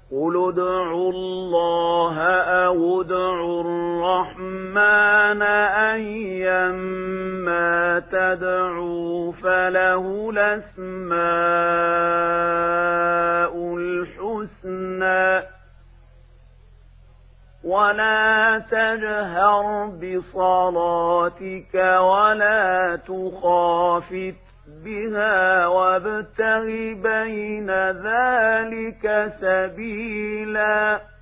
قُلِ ادْعُوا اللَّهَ أَوِ ادْعُوا الرَّحْمَٰنَ أَيًّا مَّا تَدْعُوا فَلَهُ الْأَسْمَاءُ الْحُسْنَىٰ وَلَا تَجْهَرْ بِصَلَاتِكَ وَلَا تُخَافِتْ بِهَا وَابْتَغِ بَيْنَ ذَٰلِكَ سَبِيلًا